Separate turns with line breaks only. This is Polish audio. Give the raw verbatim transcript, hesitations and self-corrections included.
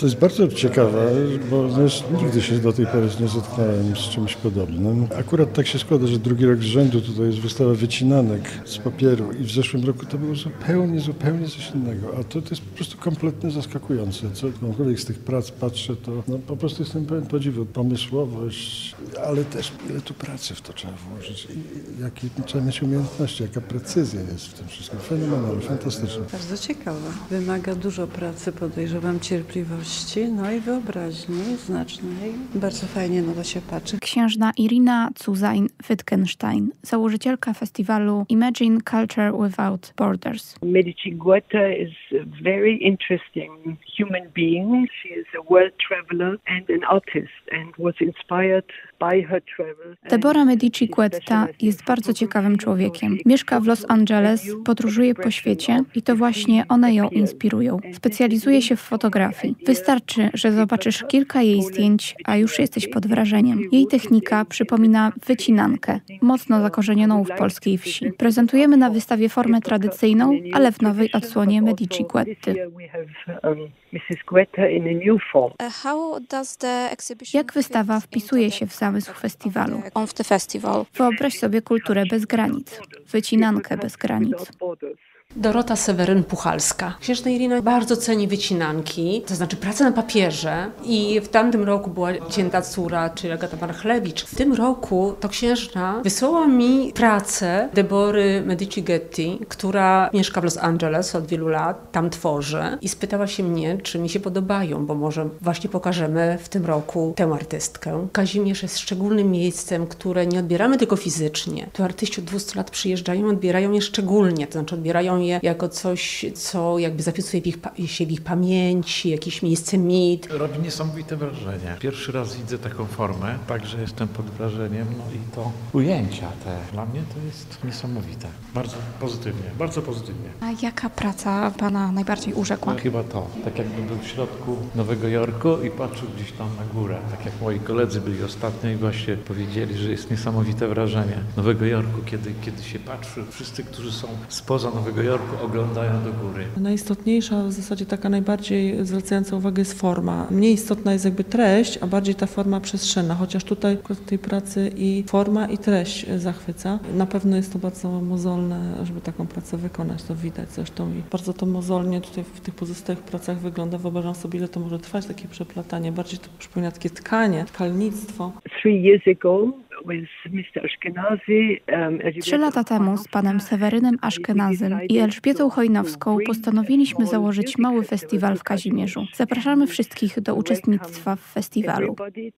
To jest bardzo ciekawe, bo wiesz, nigdy się do tej pory nie zetknąłem z czymś podobnym. Akurat tak się składa, że drugi rok z rzędu tutaj jest wystawa wycinanek z papieru i w zeszłym roku to było zupełnie, zupełnie coś innego. A to, to jest po prostu kompletnie zaskakujące. Cokolwiek z tych prac patrzę, to no, po prostu jestem pełen podziwu. Pomysłowość, ale też ile tu pracy w to trzeba włożyć i jakie trzeba mieć umiejętności, jaka precyzja jest w tym wszystkim. Fenomenalne, fantastyczne.
Bardzo ciekawe. Wymaga dużo pracy, podejrzewam, cierpliwości, no i wyobraźni znacznej. Bardzo fajnie na to się patrzy.
Księżna Irina Cuzain-Wittgenstein, założycielka festiwalu Imagine Culture Without Borders.
Medici Guetta is a very interesting human being. She is a world traveler and an artist and was inspired by her travel.
Deborah Medici Guetta jest bardzo ciekawym człowiekiem. Mieszka w Los Angeles, podróżuje po świecie i to właśnie one ją inspirują. Specjalizuje się w fotografii. Wystarczy, że zobaczysz kilka jej zdjęć, a już jesteś pod wrażeniem. Jej technika przypomina wycinankę, mocno zakorzenioną w polskiej wsi. Prezentujemy na wystawie formę tradycyjną, ale w nowej odsłonie Medici Guetty. Jak wystawa wpisuje się w zamysł festiwalu? Wyobraź sobie kulturę bez granic, wycinankę bez granic.
Dorota Seweryn-Puchalska. Księżna Irina bardzo ceni wycinanki, to znaczy pracę na papierze i w tamtym roku była cięta córa, czyli Agata Marchlewicz. W tym roku to księżna wysłała mi pracę Debory Medici Guetti, która mieszka w Los Angeles od wielu lat, tam tworzy i spytała się mnie, czy mi się podobają, bo może właśnie pokażemy w tym roku tę artystkę. Kazimierz jest szczególnym miejscem, które nie odbieramy tylko fizycznie. Tu artyści od dwustu lat przyjeżdżają, odbierają je szczególnie, to znaczy odbierają je jako coś, co jakby zapisuje w ich, się w ich pamięci, jakieś miejsce mit.
Robi niesamowite wrażenie. Pierwszy raz widzę taką formę, także jestem pod wrażeniem, no i to ujęcia te. Dla mnie to jest niesamowite. Bardzo pozytywnie, bardzo pozytywnie.
A jaka praca Pana najbardziej urzekła?
No, chyba to, tak jakbym był w środku Nowego Jorku i patrzył gdzieś tam na górę. Tak jak moi koledzy byli ostatnio i właśnie powiedzieli, że jest niesamowite wrażenie Nowego Jorku, kiedy, kiedy się patrzy. Wszyscy, którzy są spoza Nowego Jorku, oglądają do góry.
Najistotniejsza, w zasadzie taka najbardziej zwracająca uwagę jest forma. Mniej istotna jest jakby treść, a bardziej ta forma przestrzenna, chociaż tutaj w tej pracy i forma i treść zachwyca. Na pewno jest to bardzo mozolne, żeby taką pracę wykonać, to widać zresztą i bardzo to mozolnie tutaj w tych pozostałych pracach wygląda. Wyobrażam sobie, ile to może trwać, takie przeplatanie. Bardziej to przypomina takie tkanie, tkalnictwo.
Three years ago,
Trzy lata temu z panem Sewerynem Aszkenazym i Elżbietą Chojnowską postanowiliśmy założyć mały festiwal w Kazimierzu. Zapraszamy wszystkich do uczestnictwa w festiwalu.